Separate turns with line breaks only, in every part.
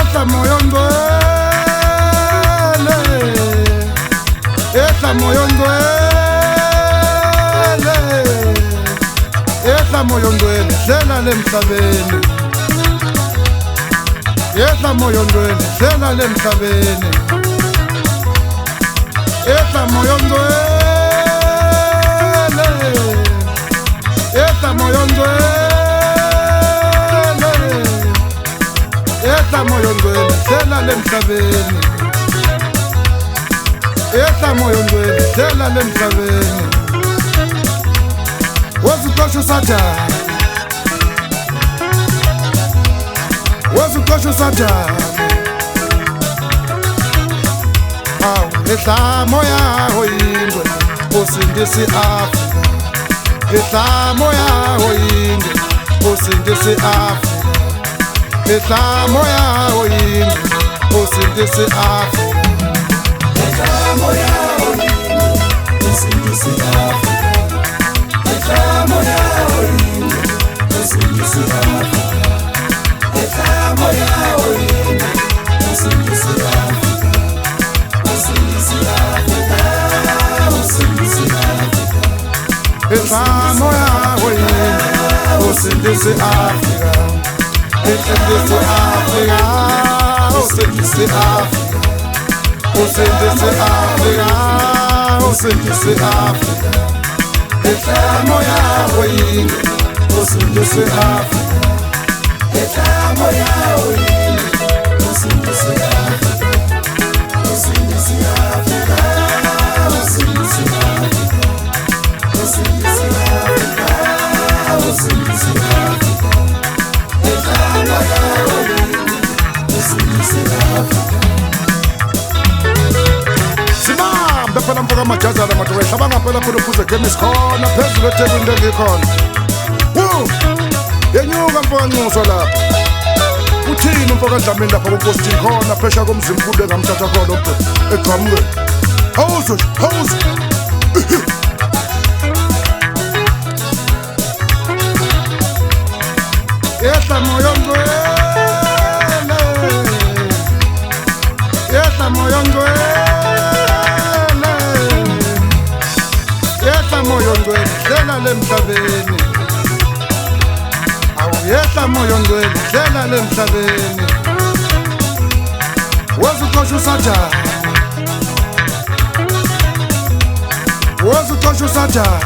Esa moyo ndwele, esa moyo ndwele, esa moyo ndwele, hlela lemhlabeni. Esa moyo ndwele, hlela lemhlabeni. Esa moyo ndwele, esa moyo ndwele, esa moyo ndwele, hlela lemhlabeni. Esa moyo ndwele, hlela lemhlabeni. Wazukosho satani, wazukosho satani. Awu ihlamo yaho yingwe usindisi Afrika. Ihlamo yaho yingwe usindisi Afrika. Ihlamo yaho yingwe usindisi Afrika.
Ihlamo yaho yingwe usindisi Afrika. Ihlamo yaho yingwe usindisi Afrika. Ihlamo yaho yingwe usindisi Afrika.
Ihlamo yaho yingwe usindisi Afrika. Usindisi Afrika, usindisi Afrika, usindisi Afrika, usindisi Afrika. Ihlamo yaho yingwe usindisi Afrika.
Ihlamo yaho yingwe usindisi Afrika. Usindisi Afrika, usindisi Afrika, usindisi Afrika, usindisi Afrika. Ihlamo yaho yingwe usindisi Afrika.
Simambe phela mfoka amajazana madoda hlaba phela phela uphuze gemis khona phezulu etebini lengikhona. Yenyuka mfoka Nxuso lapha. Uthini mfoka Dlamini lapha kuposti khona phesha komzimkhulu engamthatha khona ubhe eqhamuke. Hawuzo hawuzo. Yehla moyo ndwele, yehla moyo ndwele, yehla moyo ndwele, hlela lemhlabeni. Awu yehla moyo ndwele, hlela lemhlabeni. Wazukosha usatani, wazukosha usatani.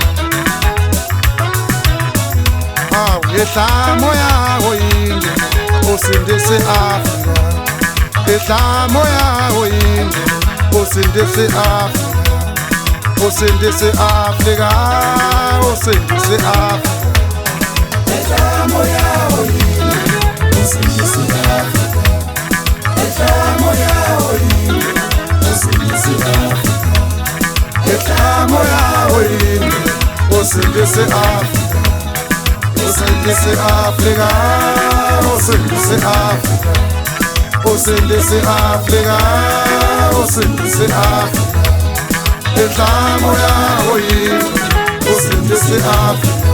Awu ihlamo yaho yingwe usindisi Afrika. Ihlamo yaho yingwe usindisi Afrika. Usindisi Afrika, usindisi Afrika.
Ihlamo yaho yingwe usindisi Afrika. Ihlamo yaho yingwe usindisi Afrika.
Ihlamo yaho yingwe usindisi Afrika. Usindisi Afrika, usindisi Afrika, usindisi Afrika, usindisi Afrika. Ihlamo yaho yingwe usindisi Afrika.